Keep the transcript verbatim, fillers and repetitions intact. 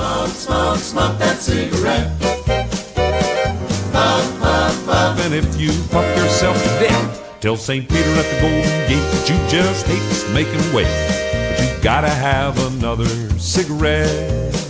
Smoke, smoke, smoke that cigarette. Puff, puff, puff. And if you puff yourself to death, tell Saint Peter at the Golden Gate that you just hate making way, but you gotta have another cigarette.